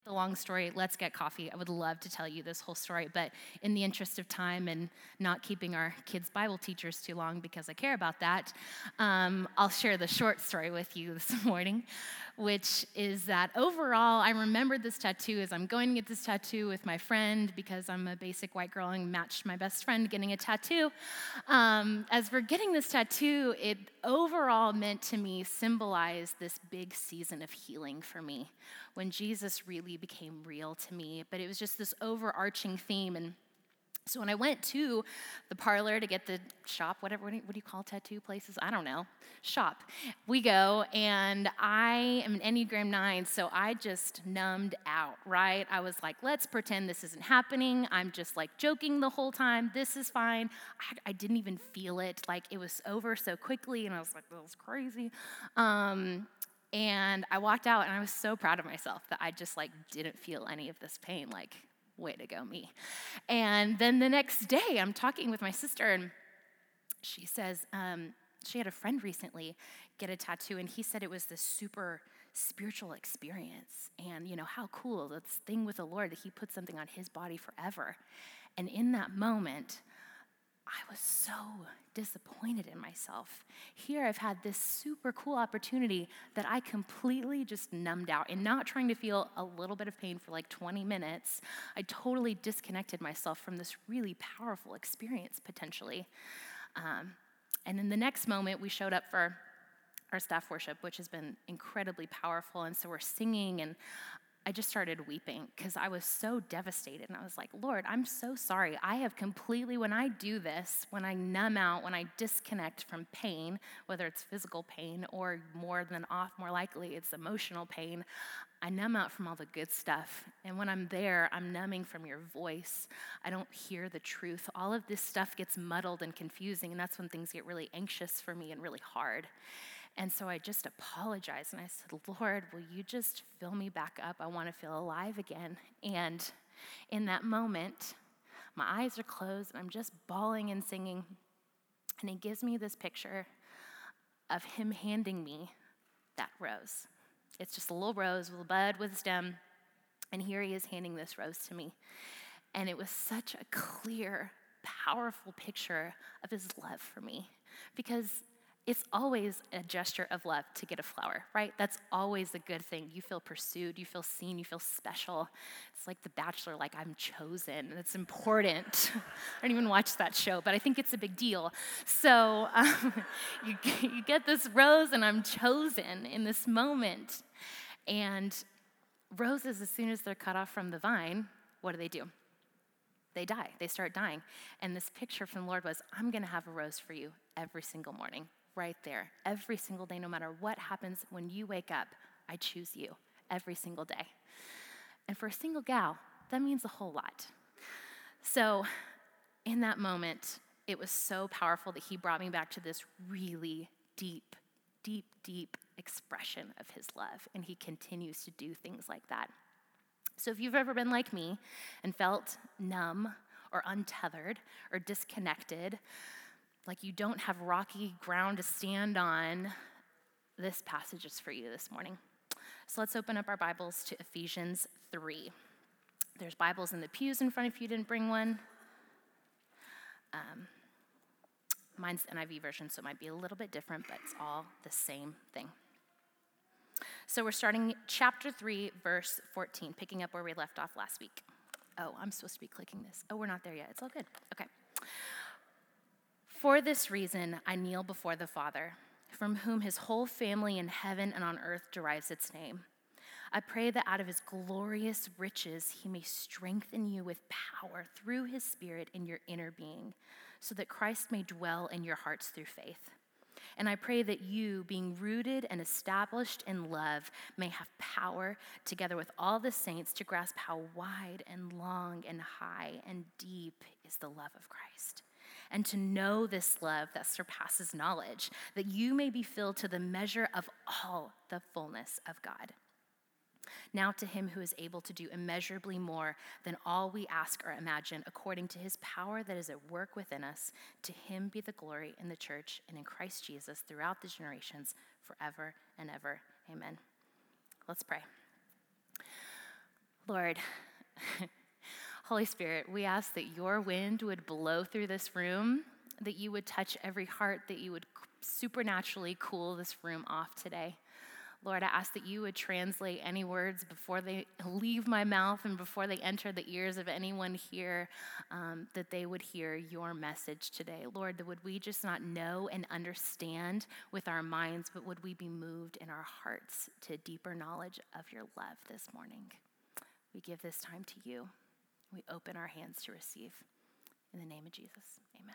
The long story, let's get coffee. I would love to tell you this whole story, but in the interest of time and not keeping our kids' Bible teachers too long because I care about that, I'll share the short story with you this morning, which is that overall, I remembered this tattoo as I'm going to get this tattoo with my friend because I'm a basic white girl and matched my best friend getting a tattoo. As we're getting this tattoo, it overall meant to me symbolize this big season of healing for me when Jesus really became real to me. But it was just this overarching theme. And so when I went to the parlor to get the shop, whatever, what do you call tattoo places? I don't know, shop. We go, and I am an Enneagram 9, so I just numbed out, right? I was like, let's pretend this isn't happening. I'm just like joking the whole time. This is fine. I didn't even feel it. Like it was over so quickly, and I was like, that was crazy. And I walked out, and I was so proud of myself that I just like didn't feel any of this pain. Like, way to go, me. And then the next day, I'm talking with my sister, and she says she had a friend recently get a tattoo, and he said it was this super spiritual experience. And, you know, how cool, this thing with the Lord that he put something on his body forever. And in that moment, I was so disappointed in myself. Here I've had this super cool opportunity that I completely just numbed out, and not trying to feel a little bit of pain for like 20 minutes. I totally disconnected myself from this really powerful experience potentially. And in the next moment, we showed up for our staff worship, which has been incredibly powerful. And so we're singing, and I just started weeping because I was so devastated. And I was like, Lord, I'm so sorry. I have completely, when I do this, when I numb out, when I disconnect from pain, whether it's physical pain or more likely it's emotional pain, I numb out from all the good stuff. And when I'm there, I'm numbing from your voice. I don't hear the truth. All of this stuff gets muddled and confusing, and that's when things get really anxious for me and really hard. And so I just apologized, and I said, Lord, will you just fill me back up? I want to feel alive again. And in that moment, my eyes are closed, and I'm just bawling and singing. And he gives me this picture of him handing me that rose. It's just a little rose with a bud with a stem, and here he is handing this rose to me. And it was such a clear, powerful picture of his love for me, because it's always a gesture of love to get a flower, right? That's always a good thing. You feel pursued, you feel seen, you feel special. It's like The Bachelor, like I'm chosen, and it's important. I don't even watch that show, but I think it's a big deal. So you get this rose, and I'm chosen in this moment. And roses, as soon as they're cut off from the vine, what do? They die. They start dying. And this picture from the Lord was, I'm going to have a rose for you every single morning. Right there, every single day, no matter what happens when you wake up, I choose you every single day. And for a single gal, that means a whole lot. So in that moment, it was so powerful that he brought me back to this really deep, deep, deep expression of his love. And he continues to do things like that. So if you've ever been like me and felt numb or untethered or disconnected, like you don't have rocky ground to stand on, this passage is for you this morning. So let's open up our Bibles to Ephesians 3. There's Bibles in the pews in front if you didn't bring one. Mine's the NIV version, so it might be a little bit different, but it's all the same thing. So we're starting chapter 3, verse 14, picking up where we left off last week. Oh, I'm supposed to be clicking this. Oh, we're not there yet. It's all good. Okay. For this reason, I kneel before the Father, from whom his whole family in heaven and on earth derives its name. I pray that out of his glorious riches, he may strengthen you with power through his Spirit in your inner being, so that Christ may dwell in your hearts through faith. And I pray that you, being rooted and established in love, may have power, together with all the saints, to grasp how wide and long and high and deep is the love of Christ, and to know this love that surpasses knowledge, that you may be filled to the measure of all the fullness of God. Now to him who is able to do immeasurably more than all we ask or imagine, according to his power that is at work within us, to him be the glory in the church and in Christ Jesus throughout the generations, forever and ever. Amen. Let's pray. Lord, Holy Spirit, we ask that your wind would blow through this room, that you would touch every heart, that you would supernaturally cool this room off today. Lord, I ask that you would translate any words before they leave my mouth and before they enter the ears of anyone here, that they would hear your message today. Lord, that would we just not know and understand with our minds, but would we be moved in our hearts to deeper knowledge of your love this morning. We give this time to you. We open our hands to receive. In the name of Jesus, amen.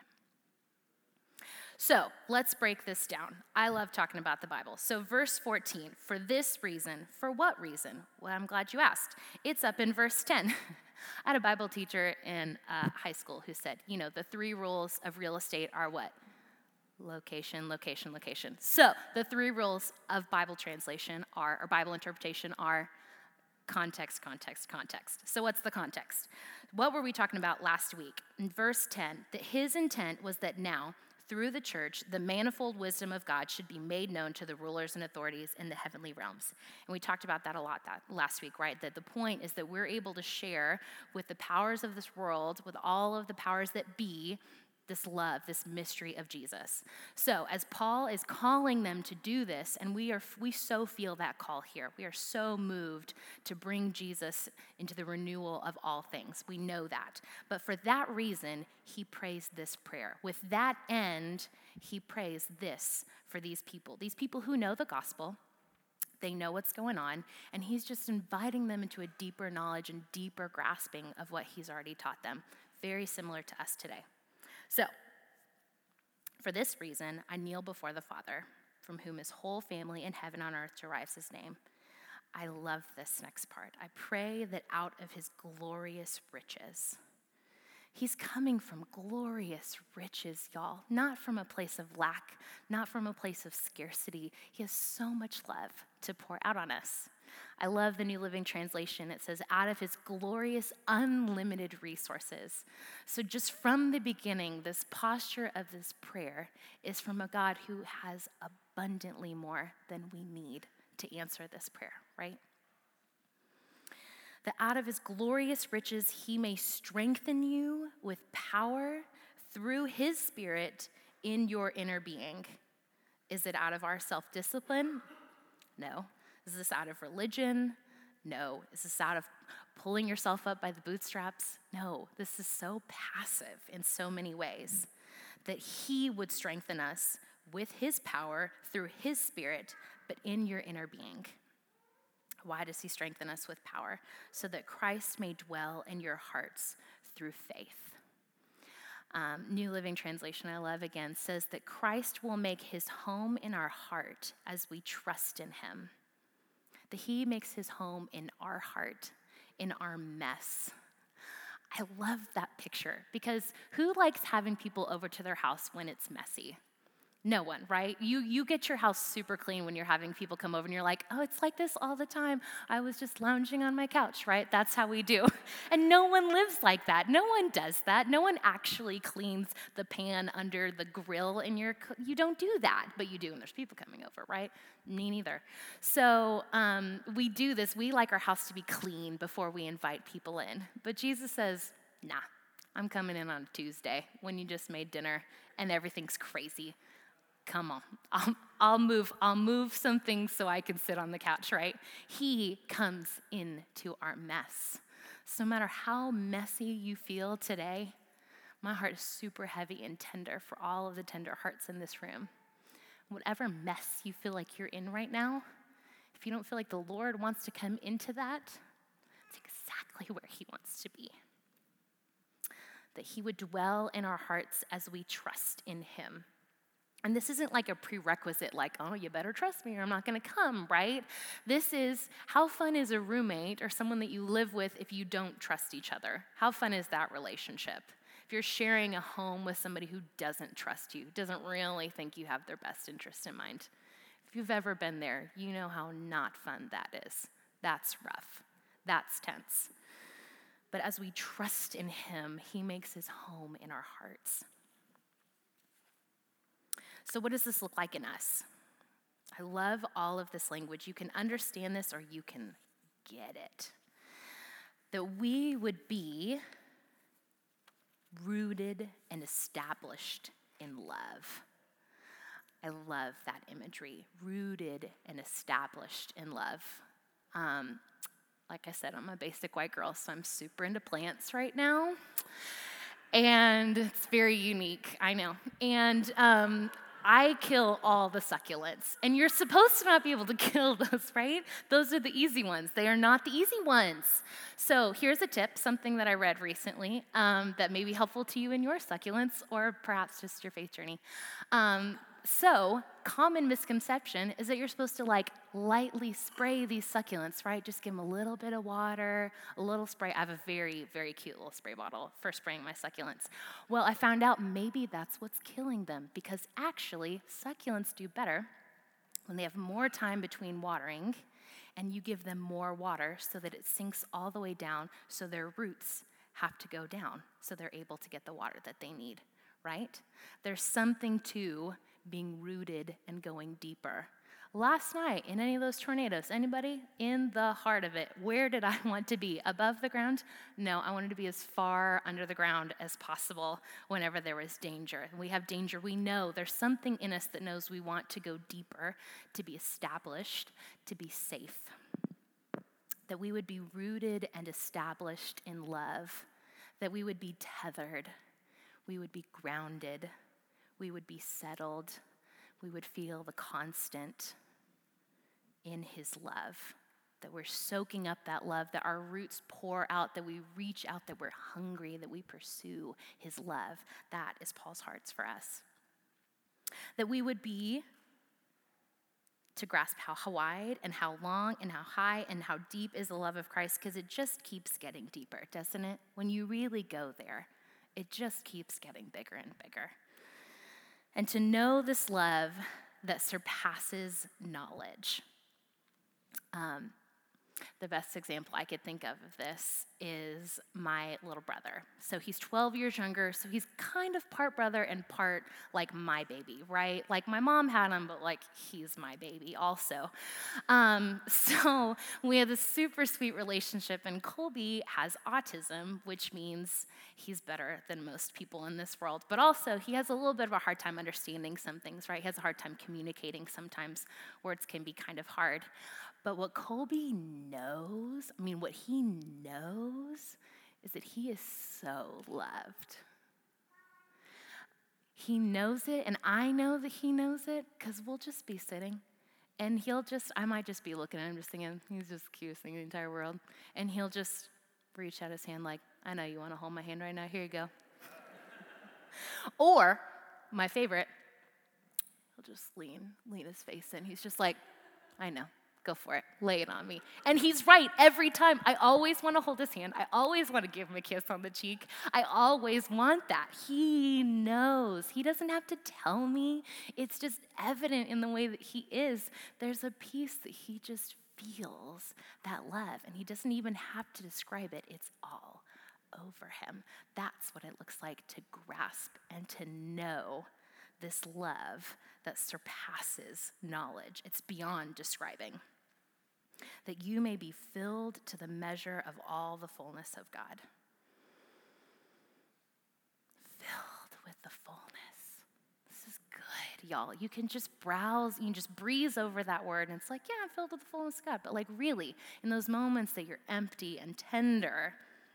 So let's break this down. I love talking about the Bible. So verse 14, for this reason, for what reason? Well, I'm glad you asked. It's up in verse 10. I had a Bible teacher in high school who said, the 3 rules of real estate are what? Location, location, location. So the 3 rules of Bible translation or Bible interpretation are context, context, context. So what's the context? What were we talking about last week? In verse 10, that his intent was that now, through the church, the manifold wisdom of God should be made known to the rulers and authorities in the heavenly realms. And we talked about that a lot last week, right? That the point is that we're able to share with the powers of this world, with all of the powers that be, this love, this mystery of Jesus. So as Paul is calling them to do this, and we so feel that call here. We are so moved to bring Jesus into the renewal of all things. We know that. But for that reason, he prays this prayer. With that end, he prays this for these people who know the gospel. They know what's going on, and he's just inviting them into a deeper knowledge and deeper grasping of what he's already taught them. Very similar to us today. So, for this reason, I kneel before the Father, from whom his whole family in heaven and on earth derives his name. I love this next part. I pray that out of his glorious riches, he's coming from glorious riches, y'all, not from a place of lack, not from a place of scarcity. He has so much love to pour out on us. I love the New Living Translation. It says, out of his glorious, unlimited resources. So just from the beginning, this posture of this prayer is from a God who has abundantly more than we need to answer this prayer, right? That out of his glorious riches, he may strengthen you with power through his Spirit in your inner being. Is it out of our self-discipline? No. Is this out of religion? No. Is this out of pulling yourself up by the bootstraps? No. This is so passive in so many ways that he would strengthen us with his power through his Spirit, but in your inner being. Why does he strengthen us with power? So that Christ may dwell in your hearts through faith. New Living Translation, I love again, says that Christ will make his home in our heart as we trust in him. That he makes his home in our heart, in our mess. I love that picture because who likes having people over to their house when it's messy? No one, right? You get your house super clean when you're having people come over and you're like, oh, it's like this all the time. I was just lounging on my couch, right? That's how we do. And no one lives like that. No one does that. No one actually cleans the pan under the grill in you don't do that, but you do when there's people coming over, right? Me neither. So we do this. We like our house to be clean before we invite people in. But Jesus says, nah, I'm coming in on a Tuesday when you just made dinner and everything's crazy. Come on, I'll move some things so I can sit on the couch, right? He comes into our mess. So no matter how messy you feel today, my heart is super heavy and tender for all of the tender hearts in this room. Whatever mess you feel like you're in right now, if you don't feel like the Lord wants to come into that, it's exactly where he wants to be. That he would dwell in our hearts as we trust in him. And this isn't like a prerequisite, like, oh, you better trust me or I'm not going to come, right? This is, how fun is a roommate or someone that you live with if you don't trust each other? How fun is that relationship? If you're sharing a home with somebody who doesn't trust you, doesn't really think you have their best interest in mind. If you've ever been there, you know how not fun that is. That's rough. That's tense. But as we trust in him, he makes his home in our hearts. So what does this look like in us? I love all of this language. You can understand this or you can get it. that we would be rooted and established in love. I love that imagery, rooted and established in love. Like I said, I'm a basic white girl, so I'm super into plants right now. And it's very unique, I know. And I kill all the succulents. And you're supposed to not be able to kill those, right? Those are the easy ones. They are not the easy ones. So here's a tip, something that I read recently that may be helpful to you in your succulents or perhaps just your faith journey. So, common misconception is that you're supposed to lightly spray these succulents, right? Just give them a little bit of water, a little spray. I have a very, very cute little spray bottle for spraying my succulents. Well, I found out maybe that's what's killing them because actually succulents do better when they have more time between watering and you give them more water so that it sinks all the way down so their roots have to go down so they're able to get the water that they need, right? There's something to being rooted and going deeper. Last night, in any of those tornadoes, anybody in the heart of it, where did I want to be? Above the ground? No, I wanted to be as far under the ground as possible whenever there was danger. We have danger. We know there's something in us that knows we want to go deeper, to be established, to be safe. That we would be rooted and established in love. That we would be tethered. We would be grounded. We would be settled. We would feel the constant in his love, that we're soaking up that love, that our roots pour out, that we reach out, that we're hungry, that we pursue his love. That is Paul's hearts for us. That we would be to grasp how wide and how long and how high and how deep is the love of Christ, because it just keeps getting deeper, doesn't it? When you really go there, it just keeps getting bigger and bigger. And to know this love that surpasses knowledge. The best example I could think of this is my little brother. So he's 12 years younger, so he's kind of part brother and part like my baby, right? Like my mom had him, but like he's my baby also. So we have this super sweet relationship, and Colby has autism, which means he's better than most people in this world. But also he has a little bit of a hard time understanding some things, right? He has a hard time communicating sometimes. Words can be kind of hard. But what Colby knows, what he knows is that he is so loved. He knows it, and I know that he knows it, because we'll just be sitting, and I might just be looking at him just thinking, he's just the cutest thing in the entire world, and he'll just reach out his hand like, I know you want to hold my hand right now, here you go. Or, my favorite, he'll just lean his face in. He's just like, I know. Go for it. Lay it on me. And he's right every time. I always want to hold his hand. I always want to give him a kiss on the cheek. I always want that. He knows. He doesn't have to tell me. It's just evident in the way that he is. There's a peace that he just feels, that love. And he doesn't even have to describe it. It's all over him. That's what it looks like to grasp and to know this love that surpasses knowledge. It's beyond describing. That you may be filled to the measure of all the fullness of God. Filled with the fullness. This is good, y'all. You can just browse, you can just breeze over that word, and it's like, yeah, I'm filled with the fullness of God. But like really, in those moments that you're empty and tender,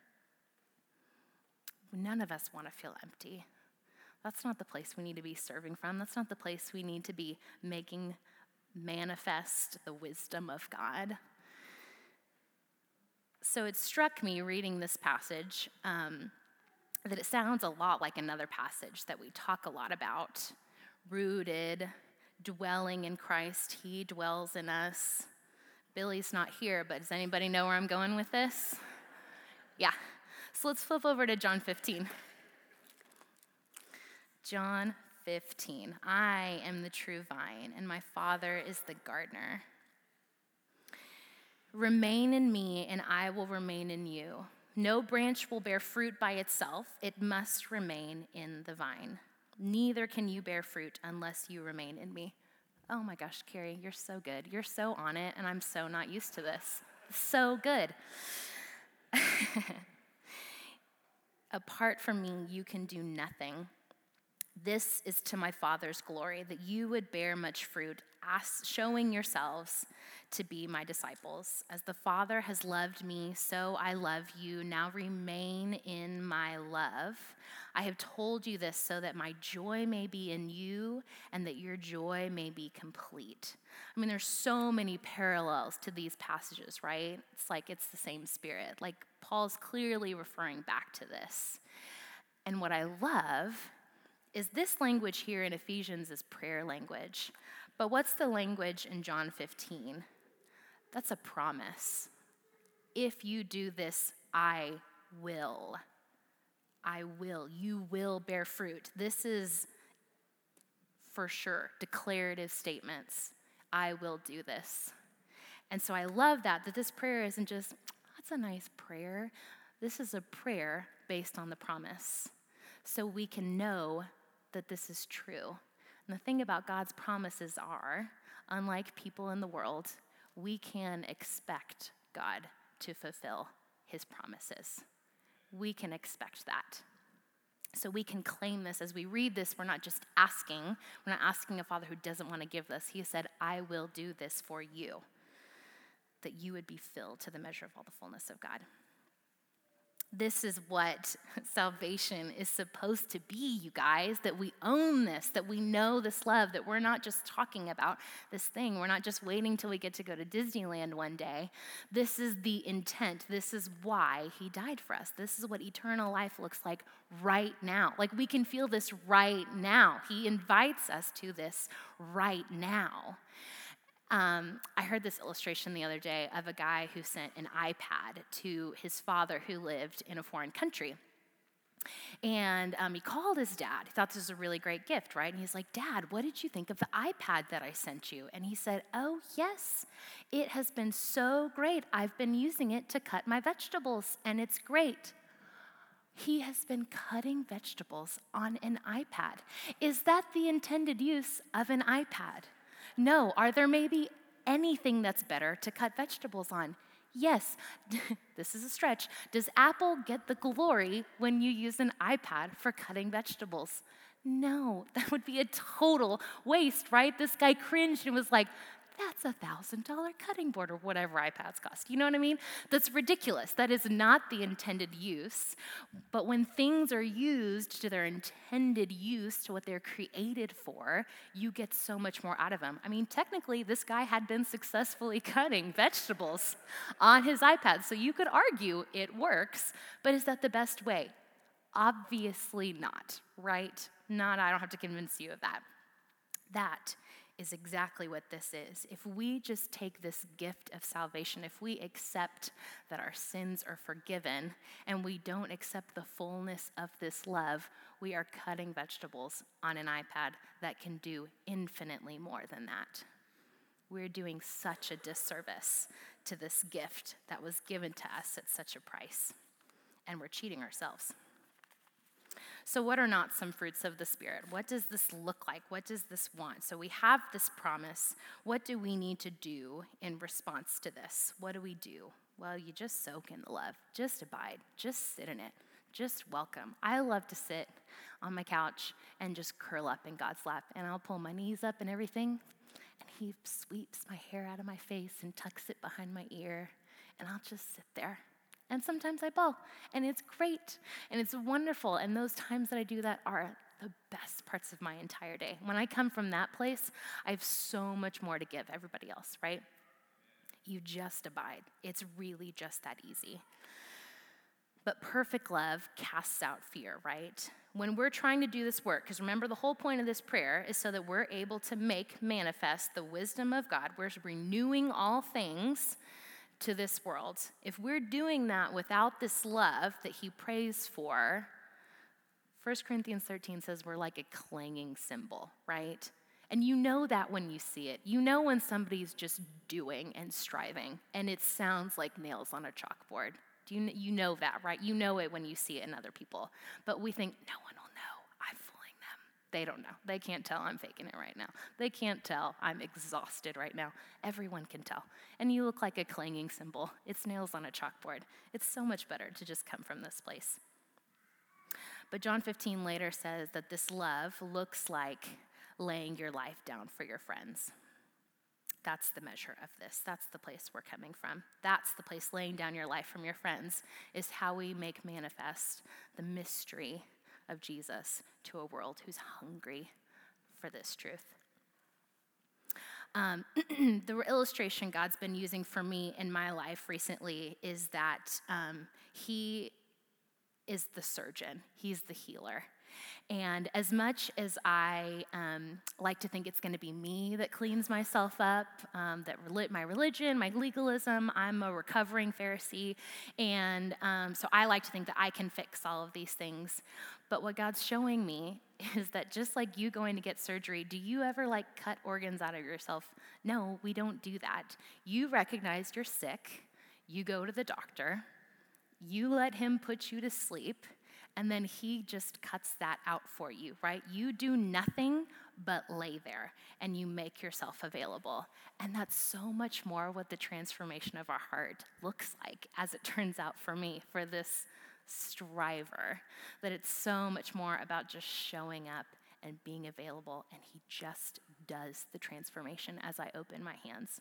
none of us want to feel empty. That's not the place we need to be serving from. That's not the place we need to be making manifest the wisdom of God. So it struck me reading this passage that it sounds a lot like another passage that we talk a lot about. Rooted, dwelling in Christ. He dwells in us. Billy's not here, but does anybody know where I'm going with this? Yeah. So let's flip over to John 15. John 15. I am the true vine, and my Father is the gardener. Remain in me, and I will remain in you. No branch will bear fruit by itself. It must remain in the vine. Neither can you bear fruit unless you remain in me. Oh my gosh, Carrie, you're so good. You're so on it, and I'm so not used to this. So good. Apart from me, you can do nothing. This is to my Father's glory, that you would bear much fruit, showing yourselves to be my disciples. As the Father has loved me, so I love you. Now remain in my love. I have told you this so that my joy may be in you and that your joy may be complete. I mean, there's so many parallels to these passages, right? It's like it's the same spirit. Like Paul's clearly referring back to this. And what I love is this language here in Ephesians is prayer language. But what's the language in John 15? That's a promise. If you do this, I will. I will. You will bear fruit. This is for sure declarative statements. I will do this. And so I love that this prayer isn't just, that's a nice prayer. This is a prayer based on the promise. So we can know that this is true. And the thing about God's promises are, unlike people in the world, we can expect God to fulfill his promises. We can expect that. So we can claim this. As we read this, we're not just asking. We're not asking a Father who doesn't want to give this. He said, I will do this for you, that you would be filled to the measure of all the fullness of God. This is what salvation is supposed to be, you guys, that we own this, that we know this love, that we're not just talking about this thing. We're not just waiting till we get to go to Disneyland one day. This is the intent. This is why he died for us. This is what eternal life looks like right now. Like we can feel this right now. He invites us to this right now. I heard this illustration the other day of a guy who sent an iPad to his father who lived in a foreign country. And he called his dad. He thought this was a really great gift, right? And he's like, Dad, what did you think of the iPad that I sent you? And he said, oh, yes, it has been so great. I've been using it to cut my vegetables, and it's great. He has been cutting vegetables on an iPad. Is that the intended use of an iPad? No. Are there maybe anything that's better to cut vegetables on? Yes. This is a stretch. Does Apple get the glory when you use an iPad for cutting vegetables? No. That would be a total waste, right? This guy cringed and was like, that's $1,000 cutting board or whatever iPads cost. You know what I mean? That's ridiculous. That is not the intended use. But when things are used to their intended use, to what they're created for, you get so much more out of them. I mean, technically, this guy had been successfully cutting vegetables on his iPad. So you could argue it works, but is that the best way? Obviously not, right? I don't have to convince you of that. That is exactly what this is. If we just take this gift of salvation, if we accept that our sins are forgiven and we don't accept the fullness of this love, we are cutting vegetables on an iPad that can do infinitely more than that. We're doing such a disservice to this gift that was given to us at such a price, and we're cheating ourselves. So what are not some fruits of the Spirit? What does this look like? What does this want? So we have this promise. What do we need to do in response to this? What do we do? Well, you just soak in the love. Just abide. Just sit in it. Just welcome. I love to sit on my couch and just curl up in God's lap, and I'll pull my knees up and everything, and he sweeps my hair out of my face and tucks it behind my ear, and I'll just sit there. And sometimes I bawl, and it's great, and it's wonderful, and those times that I do that are the best parts of my entire day. When I come from that place, I have so much more to give everybody else, right? You just abide. It's really just that easy. But perfect love casts out fear, right? When we're trying to do this work, because remember the whole point of this prayer is so that we're able to make manifest the wisdom of God. We're renewing all things to this world. If we're doing that without this love that he prays for, 1 Corinthians 13 says we're like a clanging cymbal, right? And you know that when you see it. You know when somebody's just doing and striving, and it sounds like nails on a chalkboard. You know that, right? You know it when you see it in other people. But we think, no one will know. I'm fooling them. They don't know. They can't tell I'm faking it right now. They can't tell I'm exhausted right now. Everyone can tell. And you look like a clanging cymbal. It's nails on a chalkboard. It's so much better to just come from this place. But John 15 later says that this love looks like laying your life down for your friends. That's the measure of this. That's the place we're coming from. That's the place laying down your life from your friends is how we make manifest the mystery of Jesus to a world who's hungry for this truth. The illustration God's been using for me in my life recently is that he is the surgeon. He's the healer. And as much as I like to think it's going to be me that cleans myself up, my religion, my legalism, I'm a recovering Pharisee, and so I like to think that I can fix all of these things. But what God's showing me is that just like you going to get surgery, do you ever cut organs out of yourself? No, we don't do that. You recognize you're sick, you go to the doctor, you let him put you to sleep, and then he just cuts that out for you, right? You do nothing but lay there, and you make yourself available. And that's so much more what the transformation of our heart looks like, as it turns out for me, for this striver, that it's so much more about just showing up and being available, and he just does the transformation as I open my hands.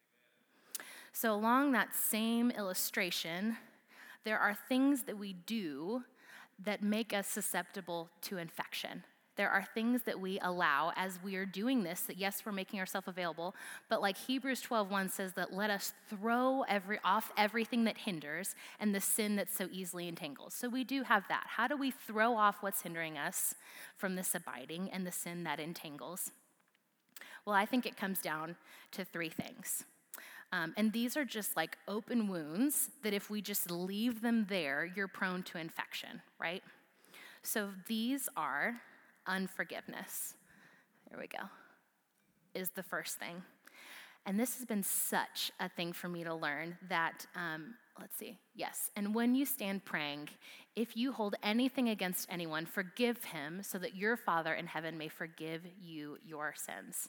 So along that same illustration, there are things that we do that make us susceptible to infection. There are things that we allow as we are doing this, that yes, we're making ourselves available, but like Hebrews 12:1 says that let us throw off everything that hinders and the sin that so easily entangles. So we do have that. How do we throw off what's hindering us from this abiding and the sin that entangles? Well, I think it comes down to three things. And these are just open wounds that if we just leave them there, you're prone to infection, right? So these are unforgiveness. There we go, is the first thing. And this has been such a thing for me to learn that, yes. And when you stand praying, if you hold anything against anyone, forgive him so that your Father in heaven may forgive you your sins.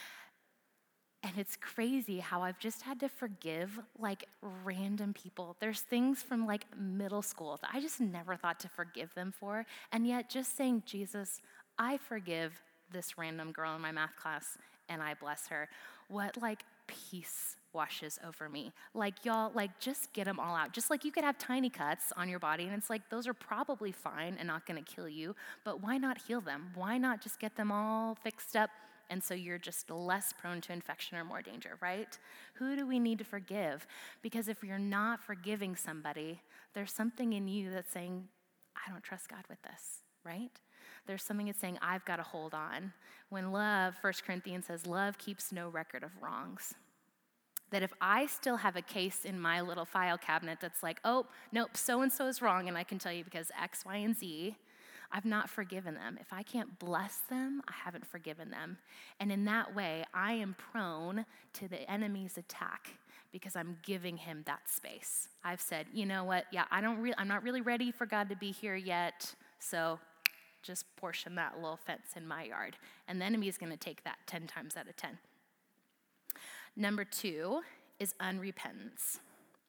And it's crazy how I've just had to forgive random people. There's things from middle school that I just never thought to forgive them for. And yet just saying, Jesus, I forgive this random girl in my math class and I bless her. What peace washes over me. Y'all, just get them all out. Just you could have tiny cuts on your body and it's those are probably fine and not gonna kill you, but why not heal them? Why not just get them all fixed up? And so you're just less prone to infection or more danger, right? Who do we need to forgive? Because if you're not forgiving somebody, there's something in you that's saying, I don't trust God with this, right? There's something that's saying, I've got to hold on. When love, 1 Corinthians says, love keeps no record of wrongs. That if I still have a case in my little file cabinet that's oh, nope, so-and-so is wrong, and I can tell you because X, Y, and Z, I've not forgiven them. If I can't bless them, I haven't forgiven them. And in that way, I am prone to the enemy's attack because I'm giving him that space. I've said, you know what? Yeah, I'm not really ready for God to be here yet, so just portion that little fence in my yard. And the enemy is going to take that 10 times out of 10. Number 2 is unrepentance.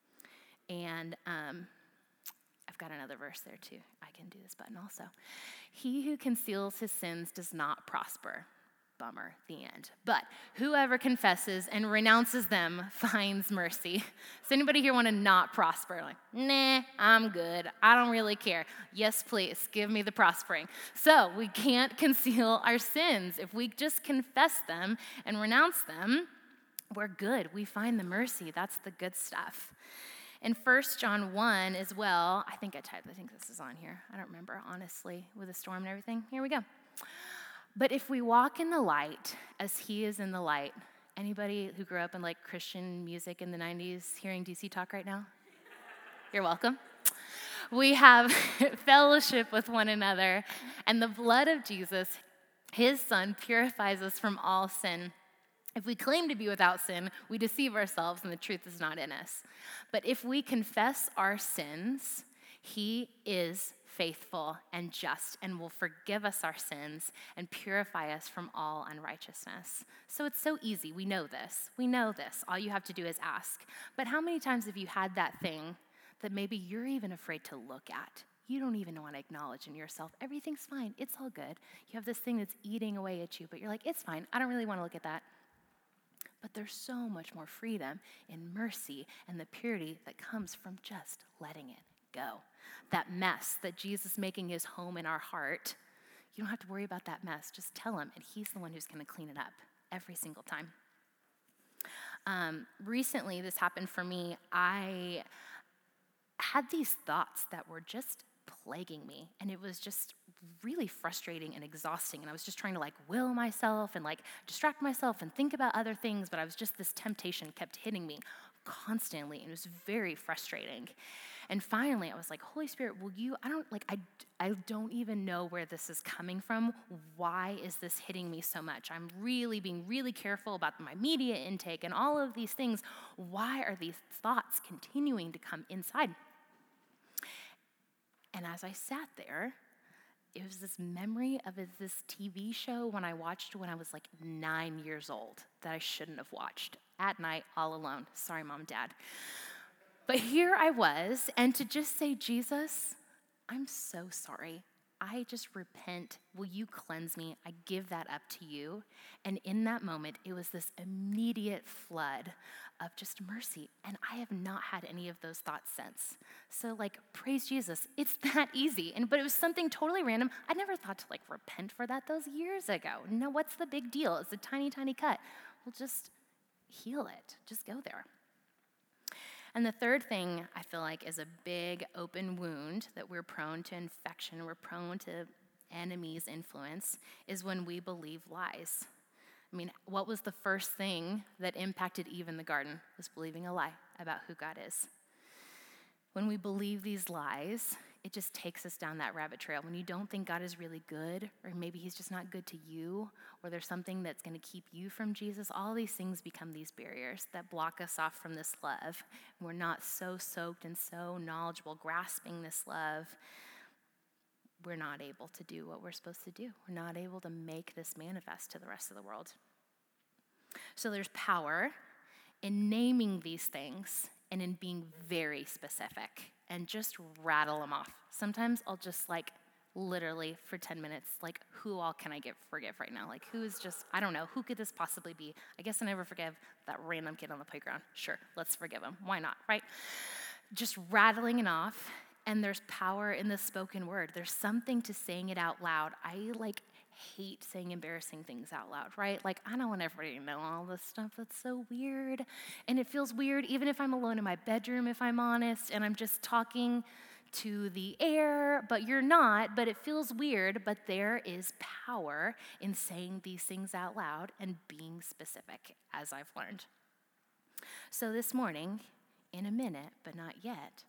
And I've got another verse there too. I can do this button also. He who conceals his sins does not prosper. Bummer, the end. But whoever confesses and renounces them finds mercy. Does anybody here want to not prosper? Nah, I'm good. I don't really care. Yes, please, give me the prospering. So we can't conceal our sins. If we just confess them and renounce them, we're good. We find the mercy. That's the good stuff. In 1 John 1 as well, I think this is on here. I don't remember, honestly, with the storm and everything. Here we go. But if we walk in the light as he is in the light, anybody who grew up in Christian music in the 90s hearing DC Talk right now? You're welcome. We have fellowship with one another, and the blood of Jesus, his son, purifies us from all sin. If we claim to be without sin, we deceive ourselves and the truth is not in us. But if we confess our sins, he is faithful and just and will forgive us our sins and purify us from all unrighteousness. So it's so easy. We know this. We know this. All you have to do is ask. But how many times have you had that thing that maybe you're even afraid to look at? You don't even want to acknowledge in yourself, everything's fine, it's all good. You have this thing that's eating away at you, but you're like, it's fine, I don't really want to look at that. But there's so much more freedom and mercy and the purity that comes from just letting it go. That mess that Jesus is making his home in our heart, you don't have to worry about that mess. Just tell him, and he's the one who's going to clean it up every single time. Recently, this happened for me. I had these thoughts that were just plaguing me, and it was just really frustrating and exhausting, and I was just trying to will myself and distract myself and think about other things, but this temptation kept hitting me constantly, and it was very frustrating. And finally I was like, Holy Spirit, I don't even know where this is coming from. Why is this hitting me so much? I'm really being really careful about my media intake and all of these things. Why are these thoughts continuing to come inside? And as I sat there, it was this memory of this TV show when I watched when I was 9 years old that I shouldn't have watched at night all alone. Sorry, Mom, Dad. But here I was, and to just say, Jesus, I'm so sorry. I just repent. Will you cleanse me? I give that up to you. And in that moment, it was this immediate flood of just mercy. And I have not had any of those thoughts since. So praise Jesus. It's that easy. But it was something totally random. I never thought to repent for that those years ago. No, what's the big deal? It's a tiny, tiny cut. Well, just heal it. Just go there. And the third thing I feel is a big open wound that we're prone to infection, we're prone to enemy's influence, is when we believe lies. I mean, what was the first thing that impacted Eve in the garden? It was believing a lie about who God is. When we believe these lies, it just takes us down that rabbit trail. When you don't think God is really good, or maybe he's just not good to you, or there's something that's going to keep you from Jesus, all these things become these barriers that block us off from this love. We're not so soaked and so knowledgeable, grasping this love. We're not able to do what we're supposed to do. We're not able to make this manifest to the rest of the world. So there's power in naming these things and in being very specific and just rattle them off. Sometimes I'll just literally for 10 minutes, who all can I forgive right now? Who's just, I don't know, who could this possibly be? I guess I never forgive that random kid on the playground. Sure, let's forgive him. Why not, right? Just rattling it off, and there's power in the spoken word. There's something to saying it out loud. I hate saying embarrassing things out loud, right? I don't want everybody to know all this stuff. That's so weird. And it feels weird even if I'm alone in my bedroom, if I'm honest, and I'm just talking to the air, but you're not, but it feels weird. But there is power in saying these things out loud and being specific, as I've learned. So this morning, in a minute, but not yet,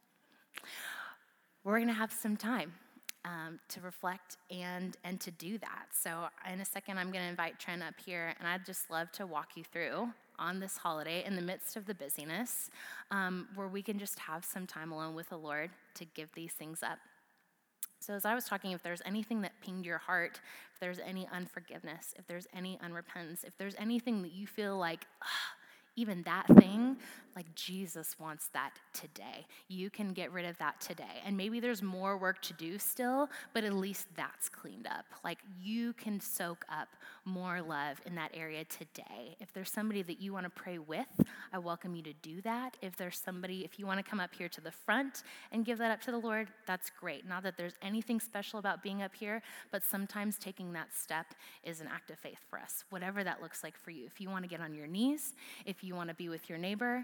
we're going to have some time to reflect and to do that. So in a second, I'm going to invite Trent up here, and I'd just love to walk you through on this holiday in the midst of the busyness, where we can just have some time alone with the Lord to give these things up. So as I was talking, if there's anything that pinged your heart, if there's any unforgiveness, if there's any unrepentance, if there's anything that you feel even that thing, Jesus wants that today. You can get rid of that today. And maybe there's more work to do still, but at least that's cleaned up. You can soak up more love in that area today. If there's somebody that you want to pray with, I welcome you to do that. If you want to come up here to the front and give that up to the Lord, that's great. Not that there's anything special about being up here, but sometimes taking that step is an act of faith for us, whatever that looks like for you. If you want to get on your knees, if you want to be with your neighbor,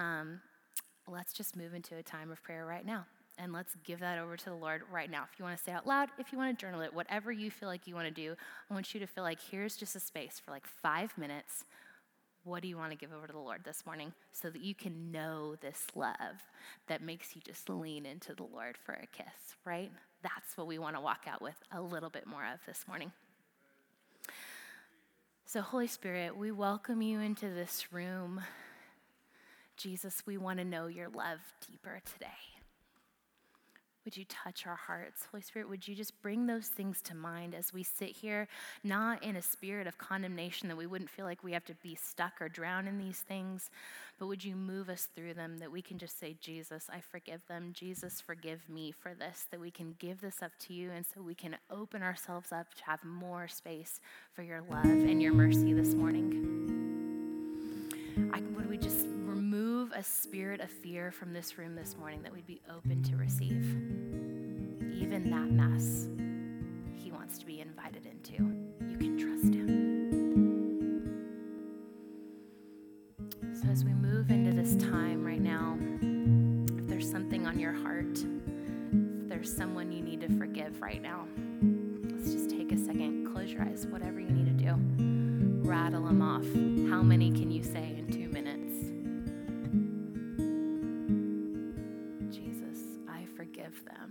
let's just move into a time of prayer right now. And let's give that over to the Lord right now. If you want to say out loud, if you want to journal it, whatever you feel like you want to do, I want you to feel here's just a space for 5 minutes. What do you want to give over to the Lord this morning so that you can know this love that makes you just lean into the Lord for a kiss, right? That's what we want to walk out with a little bit more of this morning. So Holy Spirit, we welcome you into this room. Jesus, we want to know your love deeper today. Would you touch our hearts? Holy Spirit, would you just bring those things to mind as we sit here, not in a spirit of condemnation that we wouldn't feel like we have to be stuck or drown in these things, but would you move us through them that we can just say, Jesus, I forgive them. Jesus, forgive me for this, that we can give this up to you and so we can open ourselves up to have more space for your love and your mercy this morning. Would we just remove a spirit of fear from this room this morning that we'd be open to receive? Even that mess, he wants to be invited into. You can trust him. So as we move into this time right now, if there's something on your heart, if there's someone you need to forgive right now, let's just take a second, close your eyes, whatever you need to do. Rattle them off. How many can you say in 2 minutes? Jesus, I forgive them.